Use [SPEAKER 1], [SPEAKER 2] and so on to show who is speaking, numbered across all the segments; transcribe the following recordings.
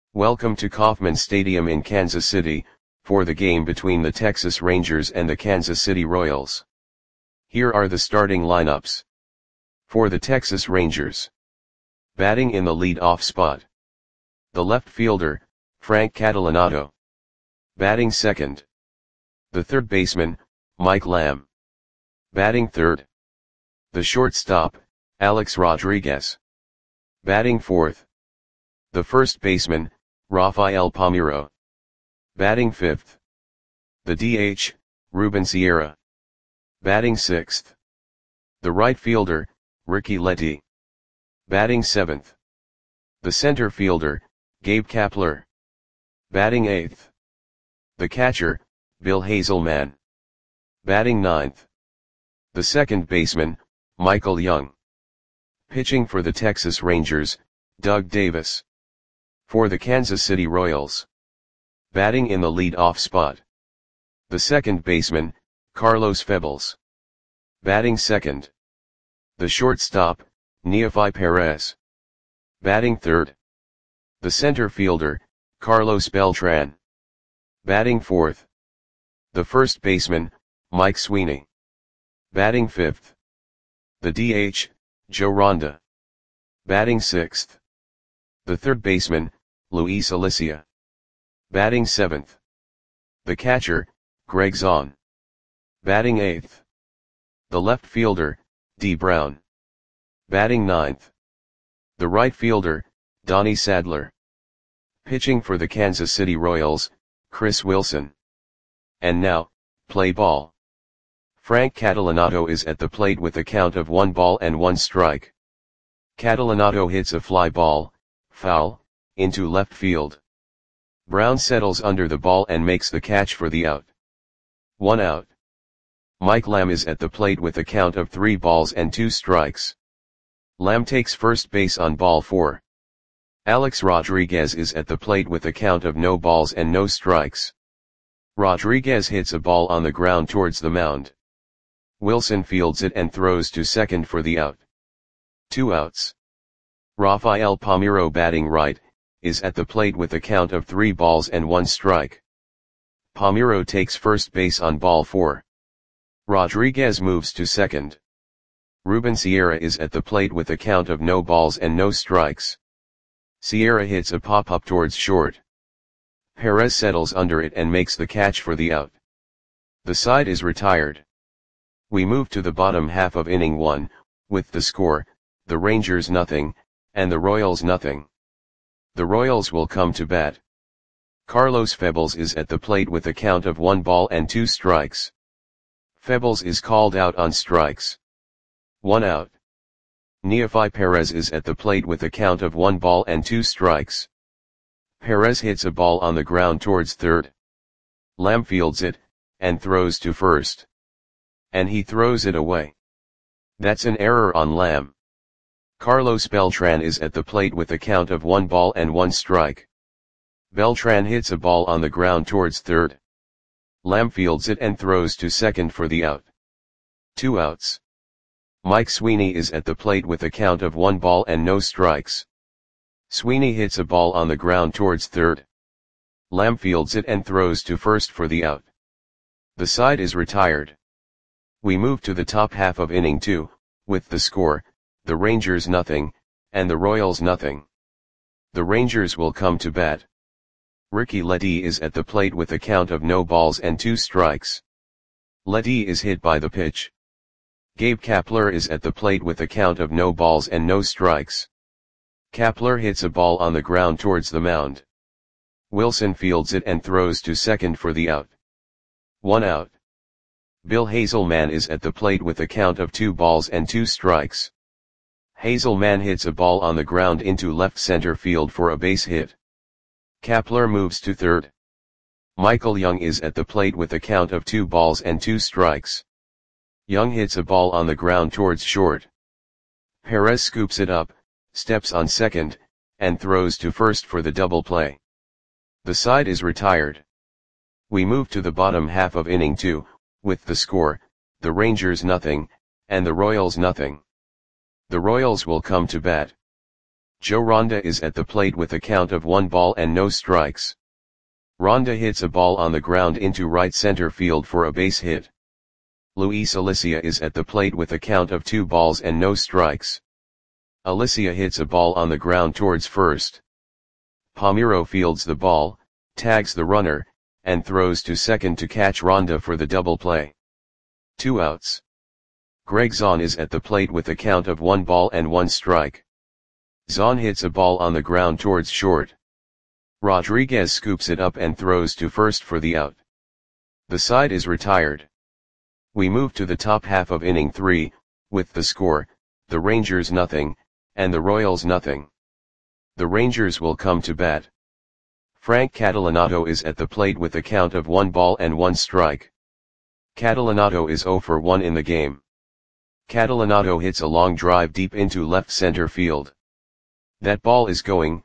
[SPEAKER 1] Welcome to Kauffman Stadium in Kansas City, for the game between the Texas Rangers and the Kansas City Royals. Here are the starting lineups. For the Texas Rangers. Batting in the lead-off spot. The left fielder, Frank Catalanotto. Batting second. The third baseman, Mike Lamb. Batting third. The shortstop, Alex Rodriguez. Batting fourth. The first baseman, Rafael Palmeiro. Batting fifth. The DH, Ruben Sierra. Batting sixth. The right fielder, Ricky Letty. Batting seventh. The center fielder, Gabe Kapler. Batting eighth. The catcher, Bill Hazelman. Batting ninth. The second baseman, Michael Young. Pitching for the Texas Rangers, Doug Davis. For the Kansas City Royals. Batting in the lead-off spot. The second baseman, Carlos Febles. Batting second. The shortstop, Neofy Perez. Batting third. The center fielder, Carlos Beltran. Batting fourth. The first baseman, Mike Sweeney. Batting fifth. The DH, Joe Ronda. Batting sixth. The third baseman, Luis Alicia. Batting seventh. The catcher, Greg Zahn. Batting eighth. The left fielder, D. Brown. Batting ninth. The right fielder, Donnie Sadler. Pitching for the Kansas City Royals, Chris Wilson. And now, play ball. Frank Catalanotto is at the plate with a count of 1-1 strike. Catalanotto hits a fly ball, foul, into left field. Brown settles under the ball and makes the catch for the out. 1 out. Mike Lamb is at the plate with a count of 3-2 strikes. Lamb takes first base on ball 4. Alex Rodriguez is at the plate with a count of no balls and no strikes. Rodriguez hits a ball on the ground towards the mound. Wilson fields it and throws to second for the out. 2 outs. Rafael Palmeiro, batting right, is at the plate with a count of 3-1 strike. Palmeiro takes first base on ball 4. Rodriguez moves to second. Ruben Sierra is at the plate with a count of no balls and no strikes. Sierra hits a pop-up towards short. Perez settles under it and makes the catch for the out. The side is retired. We move to the bottom half of inning 1, with the score, the Rangers 0, and the Royals 0. The Royals will come to bat. Carlos Febles is at the plate with a count of 1-2 strikes. Febles is called out on strikes. 1 out. Neofy Perez is at the plate with a count of 1-2 strikes. Perez hits a ball on the ground towards third. Lamb fields it, and throws to first. And he throws it away. That's an error on Lamb. Carlos Beltran is at the plate with a count of 1-1 strike. Beltran hits a ball on the ground towards third. Lamb fields it and throws to second for the out. 2 outs. Mike Sweeney is at the plate with a count of 1-0 strikes. Sweeney hits a ball on the ground towards third. Lamb fields it and throws to first for the out. The side is retired. We move to the top half of inning 2, with the score, the Rangers 0, and the Royals 0. The Rangers will come to bat. Ricky Letty is at the plate with a count of no balls and 2 strikes. Letty is hit by the pitch. Gabe Kapler is at the plate with a count of no balls and no strikes. Kapler hits a ball on the ground towards the mound. Wilson fields it and throws to second for the out. 1 out. Bill Hazelman is at the plate with a count of 2-2 strikes. Hazelman hits a ball on the ground into left center field for a base hit. Kapler moves to third. Michael Young is at the plate with a count of 2-2 strikes. Young hits a ball on the ground towards short. Perez scoops it up, steps on second, and throws to first for the double play. The side is retired. We move to the bottom half of inning 2, with the score, the Rangers 0, and the Royals 0. The Royals will come to bat. Joe Ronda is at the plate with a count of 1 ball and no strikes. Ronda hits a ball on the ground into right center field for a base hit. Luis Alicia is at the plate with a count of 2 balls and no strikes. Alicia hits a ball on the ground towards first. Palmeiro fields the ball, tags the runner, and throws to second to catch Ronda for the double play. 2 outs. Greg Zahn is at the plate with a count of 1 ball and 1 strike. Zahn hits a ball on the ground towards short. Rodriguez scoops it up and throws to first for the out. The side is retired. We move to the top half of inning 3, with the score, the Rangers nothing, and the Royals nothing. The Rangers will come to bat. Frank Catalanotto is at the plate with a count of 1 ball and 1 strike. Catalanotto is 0 for 1 in the game. Catalanotto hits a long drive deep into left center field. That ball is going,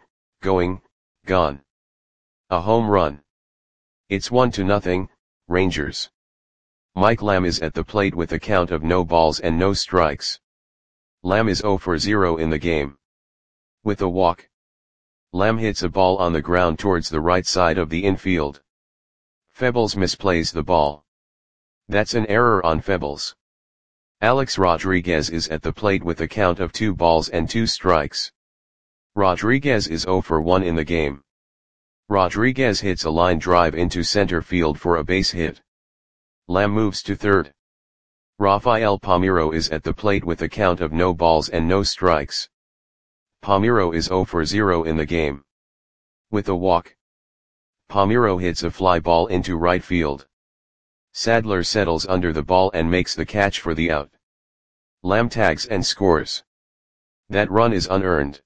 [SPEAKER 1] gone. A home run. It's 1-0, Rangers. Mike Lamb is at the plate with a count of no balls and no strikes. Lamb is 0 for 0 in the game. With a walk. Lamb hits a ball on the ground towards the right side of the infield. Febles misplays the ball. That's an error on Febles. Alex Rodriguez is at the plate with a count of 2 balls and 2 strikes. Rodriguez is 0 for 1 in the game. Rodriguez hits a line drive into center field for a base hit. Lamb moves to third. Rafael Palmeiro is at the plate with a count of no balls and no strikes. Palmeiro is 0 for 0 in the game. With a walk. Palmeiro hits a fly ball into right field. Sadler settles under the ball and makes the catch for the out. Lamb tags and scores. That run is unearned.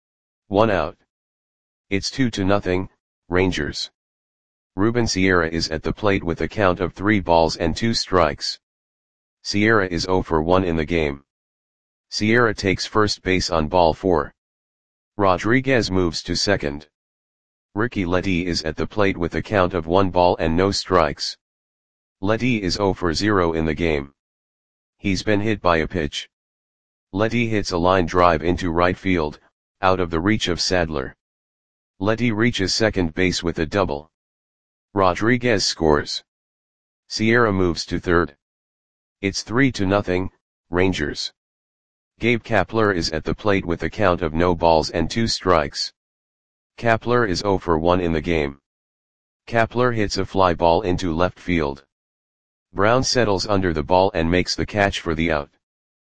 [SPEAKER 1] 1 out. It's 2-0, Rangers. Ruben Sierra is at the plate with a count of 3 balls and 2 strikes. Sierra is 0 for 1 in the game. Sierra takes first base on ball 4. Rodriguez moves to second. Ricky Letty is at the plate with a count of 1 ball and no strikes. Letty is 0 for 0 in the game. He's been hit by a pitch. Letty hits a line drive into right field, out of the reach of Sadler. Letty reaches second base with a double. Rodriguez scores. Sierra moves to third. It's 3-0, Rangers. Gabe Kapler is at the plate with a count of no balls and 2 strikes. Kapler is 0 for 1 in the game. Kapler hits a fly ball into left field. Brown settles under the ball and makes the catch for the out.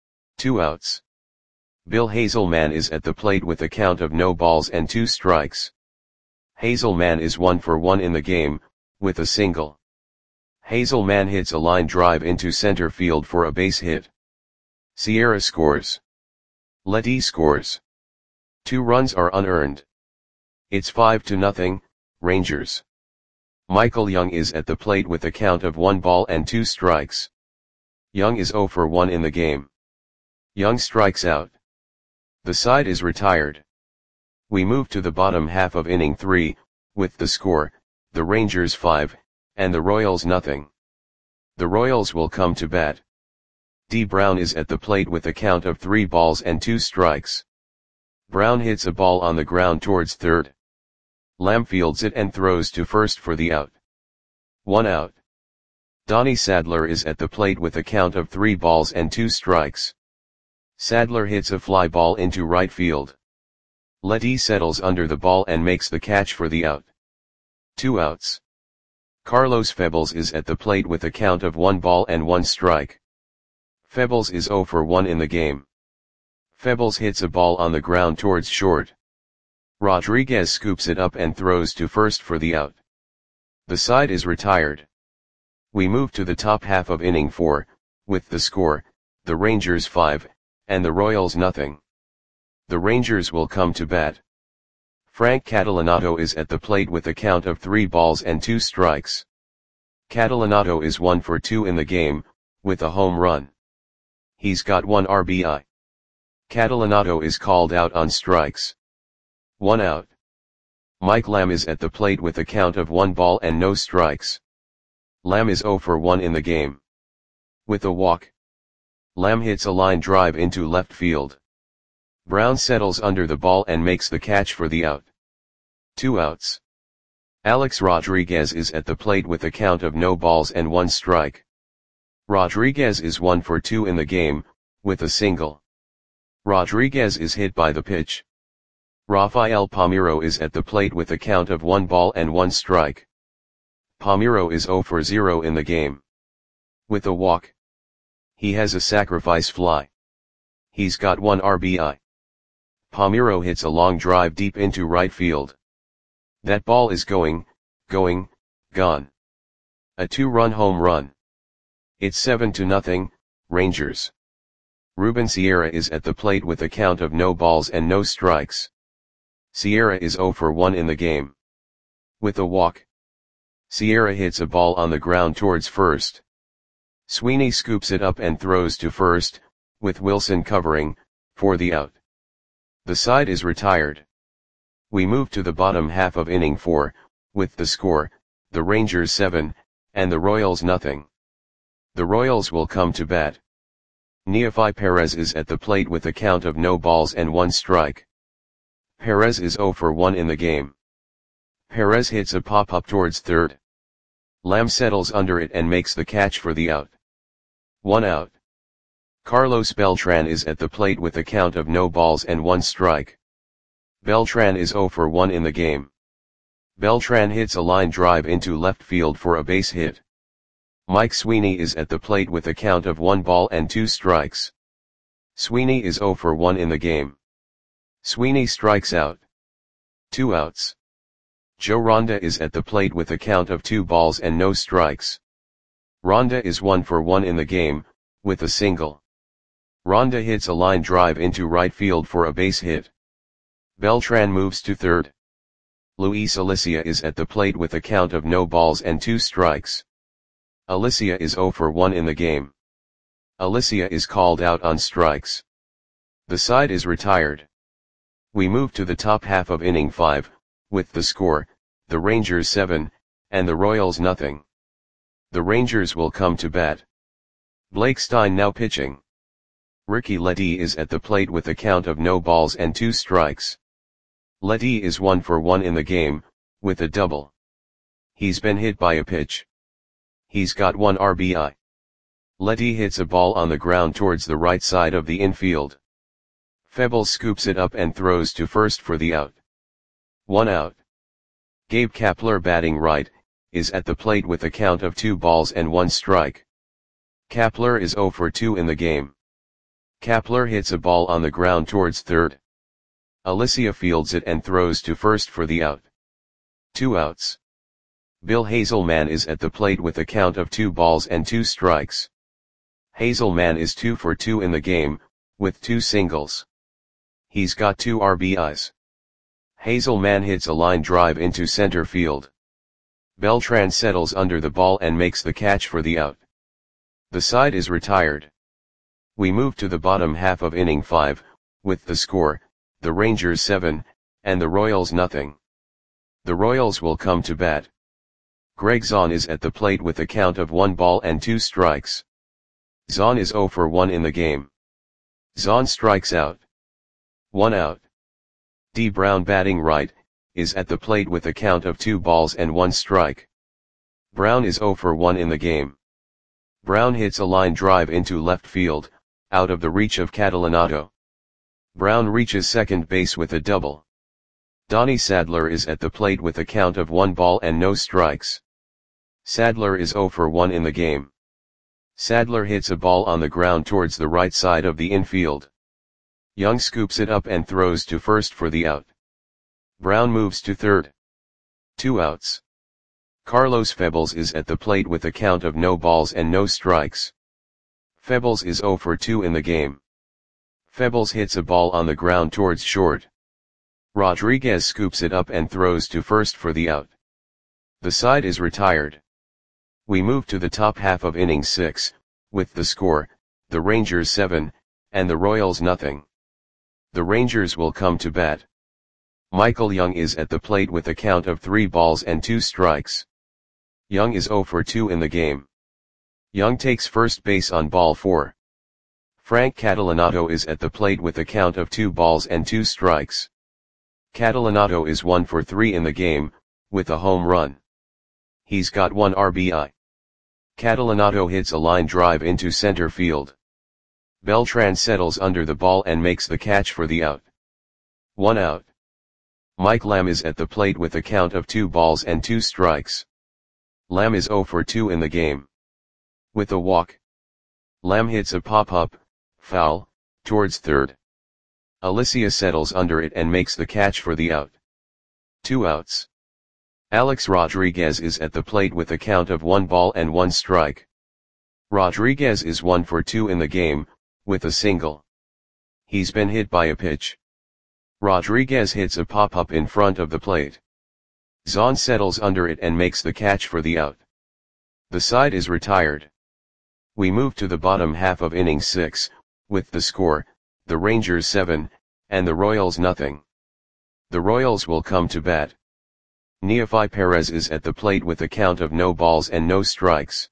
[SPEAKER 1] 2 outs. Bill Hazelman is at the plate with a count of no balls and 2 strikes. Hazelman is 1 for 1 in the game, with a single. Hazelman hits a line drive into center field for a base hit. Sierra scores. Letty scores. 2 runs are unearned. It's 5-0, Rangers. Michael Young is at the plate with a count of 1 ball and 2 strikes. Young is 0 for 1 in the game. Young strikes out. The side is retired. We move to the bottom half of inning 3, with the score, the Rangers 5, and the Royals nothing. The Royals will come to bat. D. Brown is at the plate with a count of 3 balls and 2 strikes. Brown hits a ball on the ground towards third. Lamb fields it and throws to first for the out. 1 out. Donnie Sadler is at the plate with a count of 3 balls and 2 strikes. Sadler hits a fly ball into right field. Letty settles under the ball and makes the catch for the out. 2 outs. Carlos Febles is at the plate with a count of 1 ball and 1 strike. Febles is 0 for 1 in the game. Febles hits a ball on the ground towards short. Rodriguez scoops it up and throws to first for the out. The side is retired. We move to the top half of inning 4, with the score, the Rangers 5, and the Royals nothing. The Rangers will come to bat. Frank Catalanotto is at the plate with a count of 3 balls and 2 strikes. Catalanotto is 1 for 2 in the game, with a home run. He's got 1 RBI. Catalanotto is called out on strikes. 1 out. Mike Lamb is at the plate with a count of 1 ball and no strikes. Lamb is 0 for 1 in the game. With a walk. Lamb hits a line drive into left field. Brown settles under the ball and makes the catch for the out. 2 outs. Alex Rodriguez is at the plate with a count of no balls and 1 strike. Rodriguez is 1 for 2 in the game, with a single. Rodriguez is hit by the pitch. Rafael Palmeiro is at the plate with a count of 1 ball and 1 strike. Palmeiro is 0 for 0 in the game. With a walk. He has a sacrifice fly. He's got 1 RBI. Palmeiro hits a long drive deep into right field. That ball is gone. A 2-run home run. It's 7-0, Rangers. Ruben Sierra is at the plate with a count of no balls and no strikes. Sierra is 0 for 1 in the game. With a walk. Sierra hits a ball on the ground towards first. Sweeney scoops it up and throws to first, with Wilson covering, for the out. The side is retired. We move to the bottom half of inning 4, with the score, the Rangers 7, and the Royals nothing. The Royals will come to bat. Neofi Perez is at the plate with a count of no balls and 1 strike. Perez is 0 for 1 in the game. Perez hits a pop-up towards third. Lamb settles under it and makes the catch for the out. 1 out. Carlos Beltran is at the plate with a count of no balls and 1 strike. Beltran is 0 for 1 in the game. Beltran hits a line drive into left field for a base hit. Mike Sweeney is at the plate with a count of 1 ball and 2 strikes. Sweeney is 0 for 1 in the game. Sweeney strikes out. 2 outs. Joe Ronda is at the plate with a count of 2 balls and no strikes. Ronda is 1 for 1 in the game, with a single. Ronda hits a line drive into right field for a base hit. Beltran moves to third. Luis Alicia is at the plate with a count of no balls and 2 strikes. Alicia is 0 for 1 in the game. Alicia is called out on strikes. The side is retired. We move to the top half of inning 5, with the score, the Rangers 7, and the Royals nothing. The Rangers will come to bat. Blake Stein now pitching. Ricky Ledee is at the plate with a count of no balls and 2 strikes. Ledee is 1 for 1 in the game, with a double. He's been hit by a pitch. He's got 1 RBI. Ledee hits a ball on the ground towards the right side of the infield. Febles scoops it up and throws to first for the out. 1 out. Gabe Kapler, batting right, is at the plate with a count of 2 balls and 1 strike. Kapler is 0 for 2 in the game. Kapler hits a ball on the ground towards third. Alicia fields it and throws to first for the out. 2 outs. Bill Hazelman is at the plate with a count of 2 balls and 2 strikes. Hazelman is 2 for 2 in the game, with 2 singles. He's got 2 RBIs. Hazelman hits a line drive into center field. Beltran settles under the ball and makes the catch for the out. The side is retired. We move to the bottom half of inning 5, with the score, the Rangers 7, and the Royals nothing. The Royals will come to bat. Greg Zahn is at the plate with a count of 1 ball and 2 strikes. Zahn is 0 for 1 in the game. Zahn strikes out. 1 out. D. Brown, batting right, is at the plate with a count of 2 balls and 1 strike. Brown is 0 for 1 in the game. Brown hits a line drive into left field, out of the reach of Catalanato. Brown reaches second base with a double. Donnie Sadler is at the plate with a count of 1 ball and no strikes. Sadler is 0 for 1 in the game. Sadler hits a ball on the ground towards the right side of the infield. Young scoops it up and throws to first for the out. Brown moves to third. 2 outs. Carlos Febles is at the plate with a count of no balls and no strikes. Febles is 0 for 2 in the game. Febles hits a ball on the ground towards short. Rodriguez scoops it up and throws to first for the out. The side is retired. We move to the top half of inning 6, with the score, the Rangers 7, and the Royals nothing. The Rangers will come to bat. Michael Young is at the plate with a count of 3 balls and 2 strikes. Young is 0 for 2 in the game. Young takes first base on ball 4. Frank Catalanato is at the plate with a count of 2 balls and 2 strikes. Catalanato is 1 for 3 in the game, with a home run. He's got 1 RBI. Catalanato hits a line drive into center field. Beltran settles under the ball and makes the catch for the out. 1 out. Mike Lamb is at the plate with a count of 2 balls and 2 strikes. Lamb is 0 for 2 in the game. With a walk, Lamb hits a pop-up, foul, towards third. Alicia settles under it and makes the catch for the out. 2 outs. Alex Rodriguez is at the plate with a count of 1 ball and 1 strike. Rodriguez is 1 for 2 in the game, with a single. He's been hit by a pitch. Rodriguez hits a pop-up in front of the plate. Zahn settles under it and makes the catch for the out. The side is retired. We move to the bottom half of inning 6, with the score, the Rangers 7, and the Royals nothing. The Royals will come to bat. Neefi Perez is at the plate with a count of no balls and no strikes.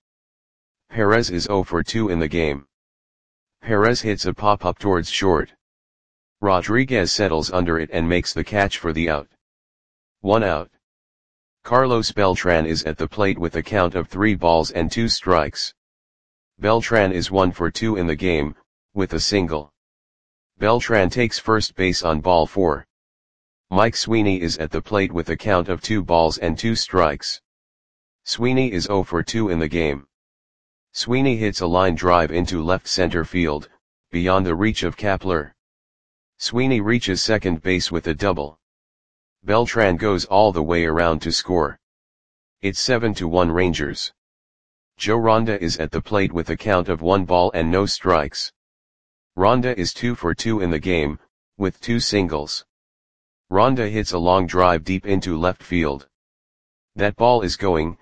[SPEAKER 1] Perez is 0 for 2 in the game. Perez hits a pop-up towards short. Rodriguez settles under it and makes the catch for the out. 1 out. Carlos Beltran is at the plate with a count of 3 balls and 2 strikes. Beltran is 1 for 2 in the game, with a single. Beltran takes first base on ball 4. Mike Sweeney is at the plate with a count of 2 balls and 2 strikes. Sweeney is 0 for 2 in the game. Sweeney hits a line drive into left center field, beyond the reach of Kapler. Sweeney reaches second base with a double. Beltran goes all the way around to score. It's 7-1 Rangers. Joe Ronda is at the plate with a count of 1 ball and no strikes. Ronda is 2 for 2 in the game, with 2 singles. Ronda hits a long drive deep into left field. That ball is gone.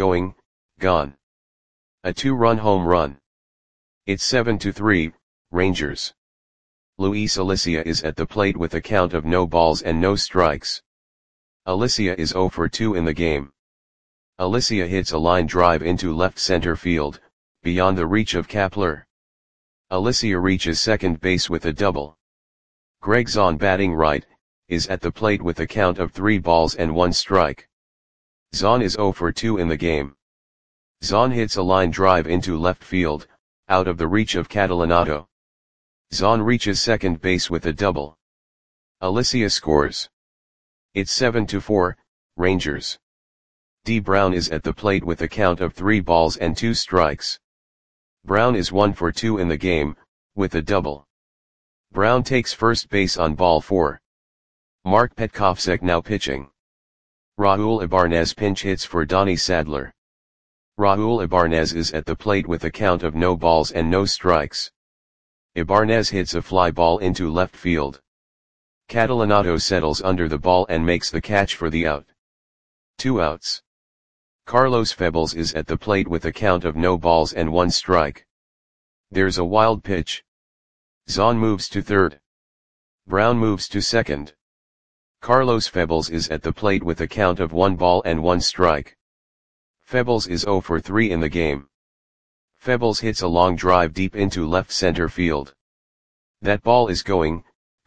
[SPEAKER 1] A 2-run home run. It's 7-3, Rangers. Luis Alicia is at the plate with a count of no balls and no strikes. Alicia is 0 for 2 in the game. Alicia hits a line drive into left center field, beyond the reach of Kapler. Alicia reaches second base with a double. Greg Zahn, batting right, is at the plate with a count of 3 balls and 1 strike. Zahn is 0 for 2 in the game. Zahn hits a line drive into left field, out of the reach of Catalanato. Zahn reaches second base with a double. Alicia scores. It's 7-4, Rangers. D. Brown is at the plate with a count of 3 balls and 2 strikes. Brown is 1 for 2 in the game, with a double. Brown takes first base on ball 4. Mark Petkovsek now pitching. Raul Ibanez pinch hits for Donnie Sadler. Raul Ibanez is at the plate with a count of no balls and no strikes. Ibanez hits a fly ball into left field. Catalanato settles under the ball and makes the catch for the out. 2 outs. Carlos Febles is at the plate with a count of no balls and 1 strike. There's a wild pitch. Zahn moves to third. Brown moves to second. Carlos Febles is at the plate with a count of 1 ball and 1 strike. Febles is 0 for 3 in the game. Febles hits a long drive deep into left center field. That ball is gone.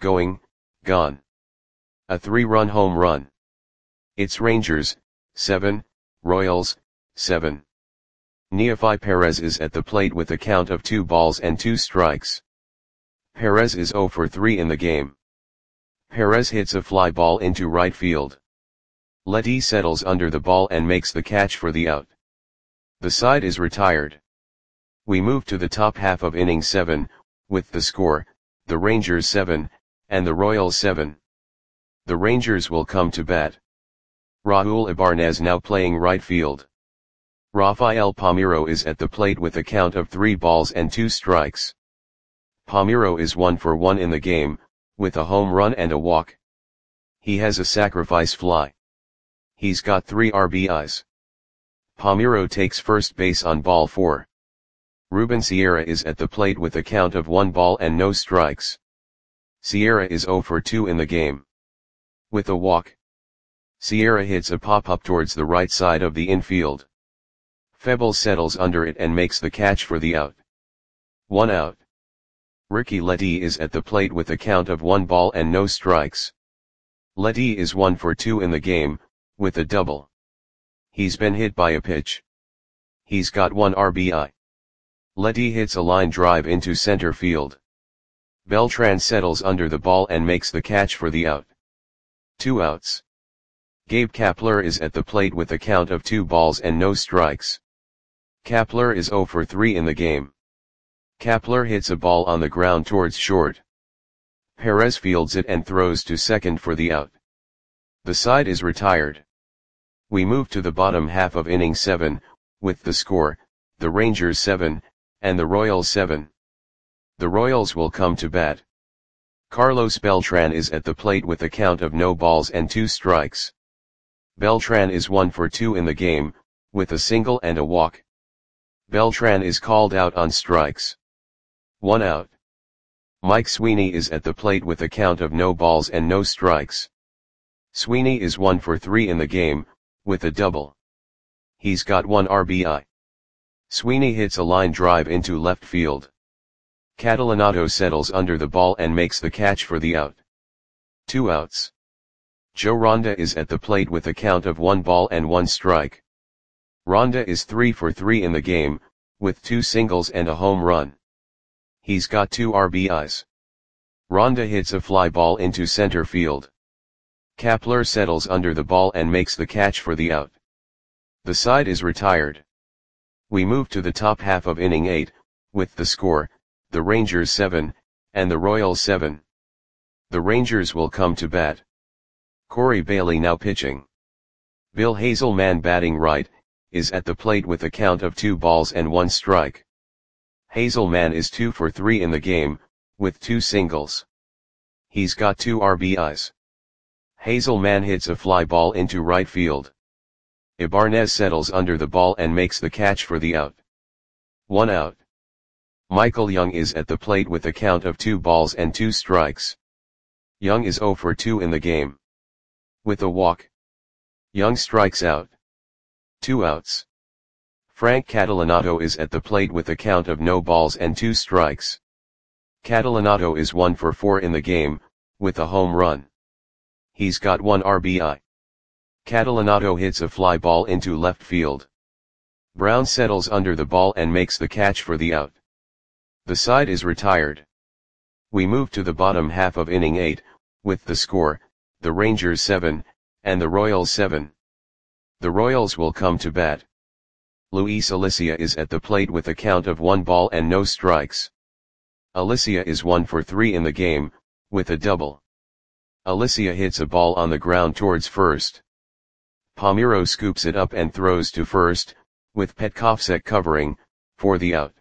[SPEAKER 1] A 3-run home run. It's Rangers, 7, Royals, 7. Neefi Perez is at the plate with a count of 2 balls and 2 strikes. Perez is 0 for 3 in the game. Perez hits a fly ball into right field. Letty settles under the ball and makes the catch for the out. The side is retired. We move to the top half of inning 7, with the score, the Rangers 7, and the Royals 7. The Rangers will come to bat. Raul Ibanez now playing right field. Rafael Palmeiro is at the plate with a count of 3 balls and 2 strikes. Palmeiro is 1 for 1 in the game, with a home run and a walk. He has a sacrifice fly. He's got 3 RBIs. Palmeiro takes first base on ball 4. Ruben Sierra is at the plate with a count of 1 ball and no strikes. Sierra is 0 for 2 in the game. With a walk, Sierra hits a pop-up towards the right side of the infield. Febles settles under it and makes the catch for the out. 1 out. Ricky Ledee is at the plate with a count of 1 ball and no strikes. Ledee is 1 for 2 in the game, with a double. He's been hit by a pitch. He's got 1 RBI. Ledee hits a line drive into center field. Beltran settles under the ball and makes the catch for the out. 2 outs. Gabe Kapler is at the plate with a count of 2 balls and no strikes. Kapler is 0 for 3 in the game. Kapler hits a ball on the ground towards short. Perez fields it and throws to second for the out. The side is retired. We move to the bottom half of inning 7, with the score, the Rangers 7, and the Royals 7. The Royals will come to bat. Carlos Beltran is at the plate with a count of no balls and 2 strikes. Beltran is 1 for 2 in the game, with a single and a walk. Beltran is called out on strikes. 1 out. Mike Sweeney is at the plate with a count of no balls and no strikes. Sweeney is 1 for 3 in the game, with a double. He's got 1 RBI. Sweeney hits a line drive into left field. Catalanotto settles under the ball and makes the catch for the out. 2 outs. Joe Ronda is at the plate with a count of 1 ball and 1 strike. Ronda is 3 for 3 in the game, with 2 singles and a home run. He's got 2 RBIs. Ronda hits a fly ball into center field. Kapler settles under the ball and makes the catch for the out. The side is retired. We move to the top half of inning 8, with the score, the Rangers 7, and the Royals 7. The Rangers will come to bat. Corey Bailey now pitching. Bill Hazelman batting right, is at the plate with a count of 2 balls and 1 strike. Hazelman is 2 for 3 in the game, with 2 singles. He's got 2 RBIs. Hazelman hits a fly ball into right field. Ibanez settles under the ball and makes the catch for the out. 1 out. Michael Young is at the plate with a count of 2 balls and 2 strikes. Young is 0 for 2 in the game. With a walk. Young strikes out. 2 outs. Frank Catalanotto is at the plate with a count of no balls and 2 strikes. Catalanotto is 1 for 4 in the game, with a home run. He's got 1 RBI. Catalanotto hits a fly ball into left field. Brown settles under the ball and makes the catch for the out. The side is retired. We move to the bottom half of inning 8, with the score, the Rangers 7, and the Royals 7. The Royals will come to bat. Luis Alicia is at the plate with a count of 1 ball and no strikes. Alicia is 1 for 3 in the game, with a double. Alicia hits a ball on the ground towards first. Palmeiro scoops it up and throws to first, with Petkovsek covering, for the out.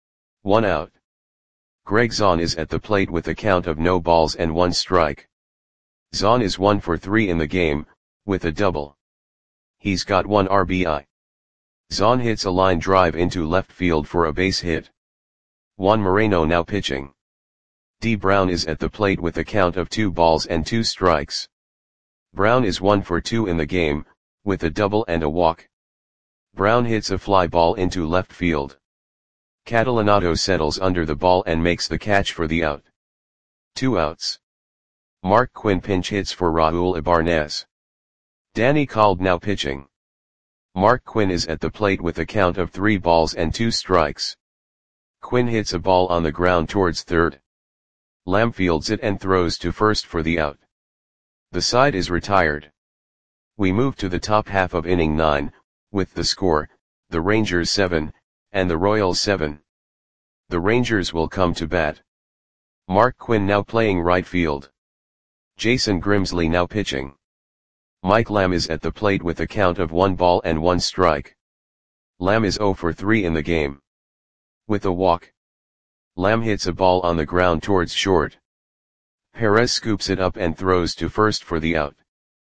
[SPEAKER 1] 1 out. Greg Zahn is at the plate with a count of no balls and 1 strike. Zahn is 1 for 3 in the game, with a double. He's got 1 RBI. Zahn hits a line drive into left field for a base hit. Juan Moreno now pitching. D. Brown is at the plate with a count of 2 balls and 2 strikes. Brown is 1 for 2 in the game, with a double and a walk. Brown hits a fly ball into left field. Catalanotto settles under the ball and makes the catch for the out. 2 outs. Mark Quinn pinch hits for Raul Ibanez. Danny Cald now pitching. Mark Quinn is at the plate with a count of 3 balls and 2 strikes. Quinn hits a ball on the ground towards third. Lamb fields it and throws to first for the out. The side is retired. We move to the top half of inning 9, with the score, the Rangers 7, and the Royals 7. The Rangers will come to bat. Mark Quinn now playing right field. Jason Grimsley now pitching. Mike Lamb is at the plate with a count of 1 ball and 1 strike. Lamb is 0 for 3 in the game. With a walk. Lamb hits a ball on the ground towards short. Perez scoops it up and throws to first for the out.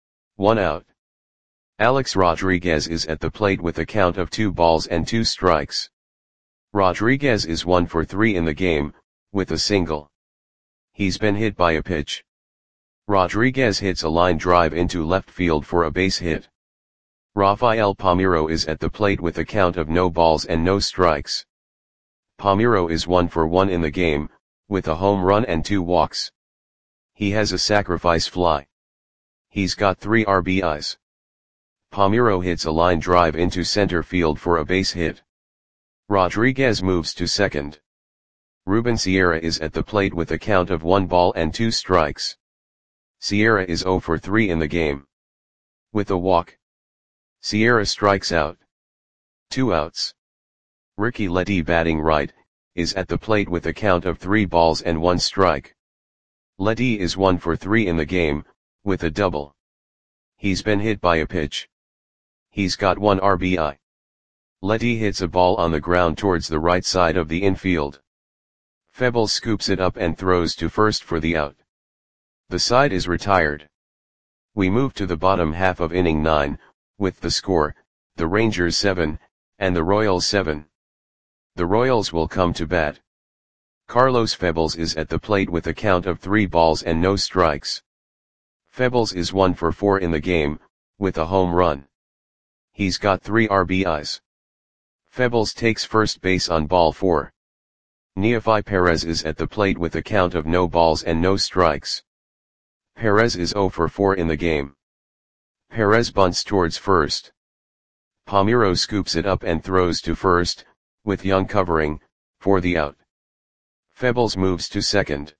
[SPEAKER 1] 1 out. Alex Rodriguez is at the plate with a count of 2 balls and 2 strikes. Rodriguez is 1 for 3 in the game, with a single. He's been hit by a pitch. Rodriguez hits a line drive into left field for a base hit. Rafael Palmeiro is at the plate with a count of no balls and no strikes. Palmeiro is 1 for 1 in the game, with a home run and 2 walks. He has a sacrifice fly. He's got 3 RBIs. Palmeiro hits a line drive into center field for a base hit. Rodriguez moves to second. Ruben Sierra is at the plate with a count of 1 ball and 2 strikes. Sierra is 0 for 3 in the game. With a walk, Sierra strikes out. 2 outs. Ricky Ledee, batting right, is at the plate with a count of 3 balls and 1 strike. Ledee is 1 for 3 in the game, with a double. He's been hit by a pitch. He's got 1 RBI. Ledee hits a ball on the ground towards the right side of the infield. Febles scoops it up and throws to first for the out. The side is retired. We move to the bottom half of inning 9, with the score, the Rangers 7, and the Royals 7. The Royals will come to bat. Carlos Febles is at the plate with a count of 3 balls and no strikes. Febles is 1 for 4 in the game, with a home run. He's got 3 RBIs. Febles takes first base on ball 4. Neofi Perez is at the plate with a count of no balls and no strikes. Perez is 0 for 4 in the game. Perez bunts towards first. Palmeiro scoops it up and throws to first, with Young covering, for the out. Febles moves to second.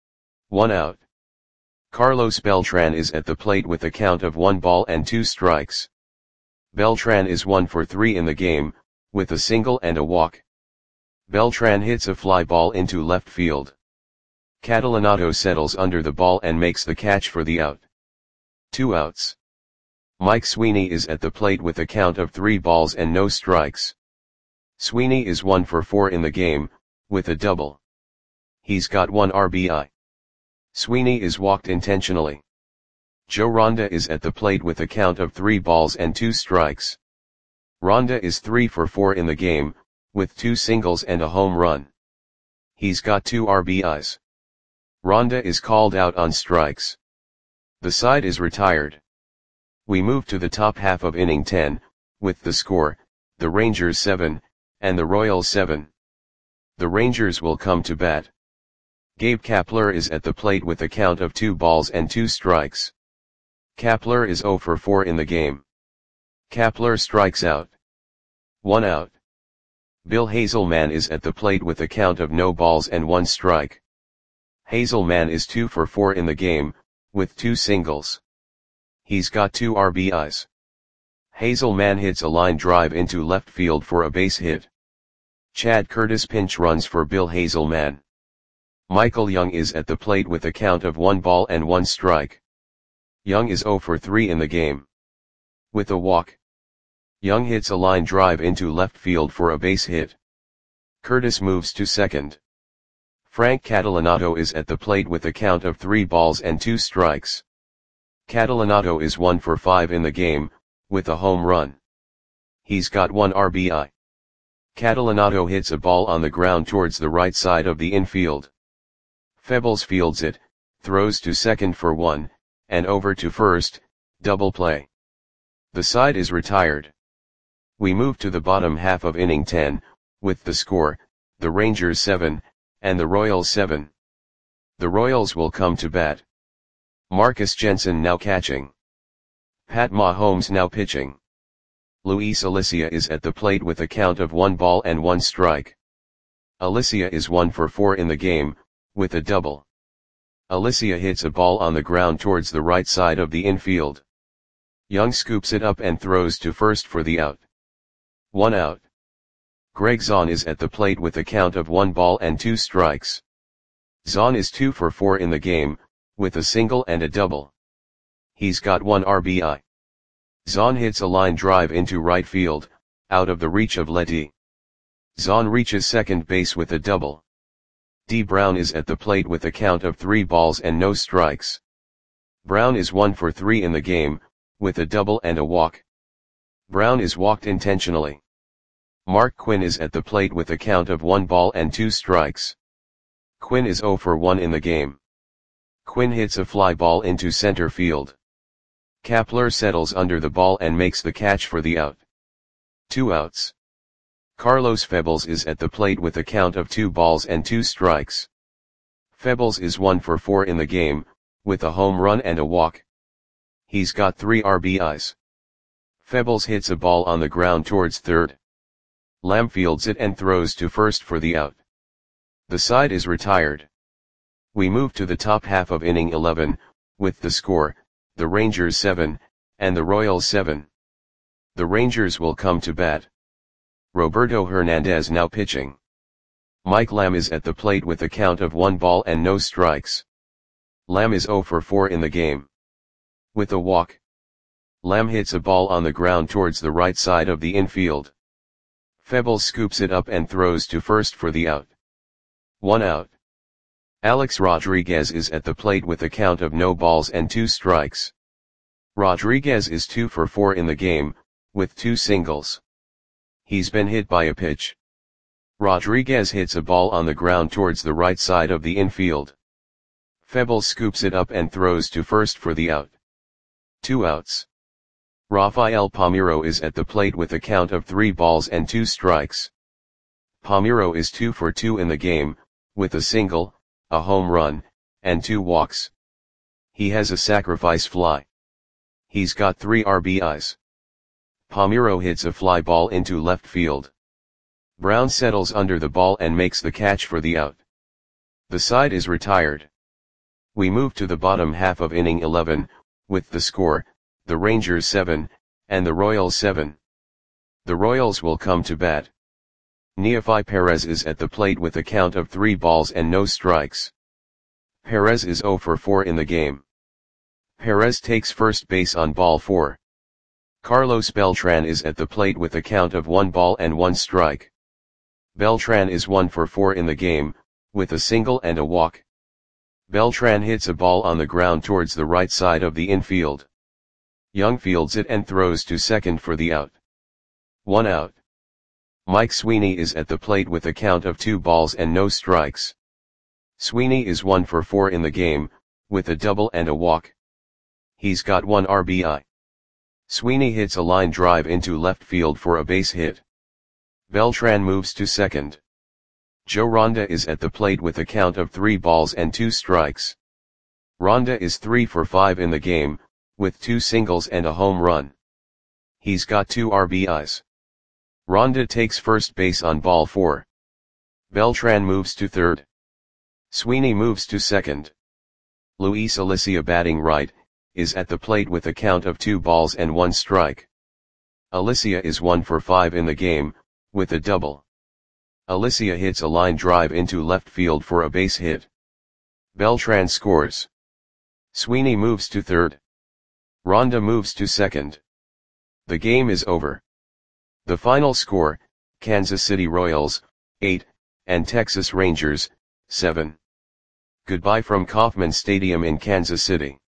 [SPEAKER 1] 1 out. Carlos Beltran is at the plate with a count of 1 ball and 2 strikes. Beltran is 1 for 3 in the game, with a single and a walk. Beltran hits a fly ball into left field. Catalanato settles under the ball and makes the catch for the out. 2 outs. Mike Sweeney is at the plate with a count of 3 balls and no strikes. Sweeney is 1 for 4 in the game, with a double. He's got 1 RBI. Sweeney is walked intentionally. Joe Ronda is at the plate with a count of 3 balls and 2 strikes. Ronda is 3 for 4 in the game, with 2 singles and a home run. He's got 2 RBIs. Ronda is called out on strikes. The side is retired. We move to the top half of inning 10, with the score, the Rangers 7, and the Royals 7. The Rangers will come to bat. Gabe Kapler is at the plate with a count of 2 balls and 2 strikes. Kapler is 0 for 4 in the game. Kapler strikes out. 1 out. Bill Hazelman is at the plate with a count of no balls and 1 strike. Hazelman is 2 for 4 in the game, with 2 singles. He's got 2 RBIs. Hazelman hits a line drive into left field for a base hit. Chad Curtis pinch runs for Bill Hazelman. Michael Young is at the plate with a count of 1 ball and 1 strike. Young is 0 for 3 in the game. With a walk, Young hits a line drive into left field for a base hit. Curtis moves to second. Frank Catalanato is at the plate with a count of 3 balls and 2 strikes. Catalanato is 1 for 5 in the game, with a home run. He's got 1 RBI. Catalanato hits a ball on the ground towards the right side of the infield. Febles fields it, throws to second for 1, and over to first, double play. The side is retired. We move to the bottom half of inning 10, with the score, the Rangers 7, and the Royals 7. The Royals will come to bat. Marcus Jensen now catching. Pat Mahomes now pitching. Luis Alicia is at the plate with a count of 1 ball and 1 strike. Alicia is 1 for 4 in the game, with a double. Alicia hits a ball on the ground towards the right side of the infield. Young scoops it up and throws to first for the out. 1 out. Greg Zahn is at the plate with a count of 1 ball and 2 strikes. Zahn is 2 for 4 in the game, with a single and a double. He's got 1 RBI. Zahn hits a line drive into right field, out of the reach of Ledee. Zahn reaches second base with a double. D. Brown is at the plate with a count of 3 balls and no strikes. Brown is 1 for 3 in the game, with a double and a walk. Brown is walked intentionally. Mark Quinn is at the plate with a count of 1 ball and 2 strikes. Quinn is 0 for 1 in the game. Quinn hits a fly ball into center field. Kapler settles under the ball and makes the catch for the out. 2 outs. Carlos Febles is at the plate with a count of 2 balls and 2 strikes. Febles is 1 for 4 in the game, with a home run and a walk. He's got 3 RBIs. Febles hits a ball on the ground towards third. Lamb fields it and throws to first for the out. The side is retired. We move to the top half of inning 11, with the score, the Rangers 7, and the Royals 7. The Rangers will come to bat. Roberto Hernandez now pitching. Mike Lamb is at the plate with a count of 1 ball and no strikes. Lamb is 0 for 4 in the game. With a walk. Lamb hits a ball on the ground towards the right side of the infield. Febles scoops it up and throws to first for the out. 1 out. Alex Rodriguez is at the plate with a count of no balls and 2 strikes. Rodriguez is 2 for 4 in the game, with 2 singles. He's been hit by a pitch. Rodriguez hits a ball on the ground towards the right side of the infield. Febles scoops it up and throws to first for the out. 2 outs. Rafael Palmeiro is at the plate with a count of 3 balls and 2 strikes. Palmeiro is 2 for 2 in the game, with a single, a home run, and 2 walks. He has a sacrifice fly. He's got 3 RBIs. Palmeiro hits a fly ball into left field. Brown settles under the ball and makes the catch for the out. The side is retired. We move to the bottom half of inning 11, with the score, the Rangers 7, and the Royals 7. The Royals will come to bat. Neefi Perez is at the plate with a count of 3 balls and no strikes. Perez is 0 for 4 in the game. Perez takes first base on ball 4. Carlos Beltran is at the plate with a count of 1 ball and 1 strike. Beltran is 1 for 4 in the game, with a single and a walk. Beltran hits a ball on the ground towards the right side of the infield. Young fields it and throws to second for the out. 1 out. Mike Sweeney is at the plate with a count of 2 balls and no strikes. Sweeney is 1 for 4 in the game, with a double and a walk. He's got 1 RBI. Sweeney hits a line drive into left field for a base hit. Beltran moves to second. Joe Ronda is at the plate with a count of 3 balls and 2 strikes. Ronda is 3 for 5 in the game, with 2 singles and a home run. He's got 2 RBIs. Ronda takes first base on ball 4. Beltran moves to third. Sweeney moves to second. Luis Alicia, batting right, is at the plate with a count of 2 balls and 1 strike. Alicia is 1 for 5 in the game, with a double. Alicia hits a line drive into left field for a base hit. Beltran scores. Sweeney moves to third. Ronda moves to second. The game is over. The final score, Kansas City Royals, 8, and Texas Rangers, 7. Goodbye from Kauffman Stadium in Kansas City.